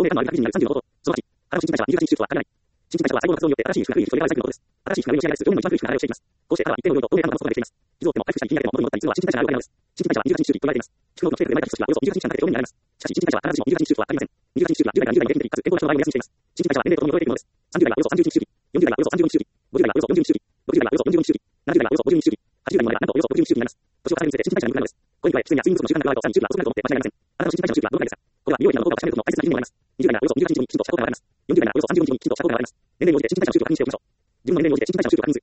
明感のある確実になる30のこと。その8、新陳代謝は入力新種は限らない。新陳代謝は細胞の活動によって新しい皮膚が増えるそれがリサイクルのことです。新しい皮膚が生み出し合いする表面の一番古い皮膚が流れをしていきます。こうして肌は一定の量と透明感を保つことができています。傷を負っても回復したり気になっても元に戻ったりするのは新陳代謝があるおかげなのです。新陳代謝は28日周期と言われています。皮膚の不正で生まれた皮膚はおよそ28日間かけて表面に流れます。しかし新陳代謝は必ずしも28日周期とは限りません。28日周期は10代から20代の平均的かつ健康な人の場合も目安にしています。新陳代謝は年齢とともに衰えていくものです。30代はおよそ31日周期、40代はおよそ30日周期、50代はおよそ40日周期、60代はおよそ40日周期、70代はおよそ50日周期、80代まではなんとおよそ60日周期になります。年を重ねるにつれて新陳代謝が鈍くなるのです。これに加え、喫煙や睡眠不足の習慣が加わるとさらに周期が遅くなると思って間違いありません。あなたの新陳代謝の周期はどのくらいですか？これは美容液などの効果を確かめることの大切な基準になります。20代ならおよそ28日後にきちんとした効果が現れます。40代ならおよそ35日後にきちんとした効果が現れます。年齢に応じて新陳代謝の周期を確認しておきましょう。自分の年齢に応じて新陳代謝の周期を確認する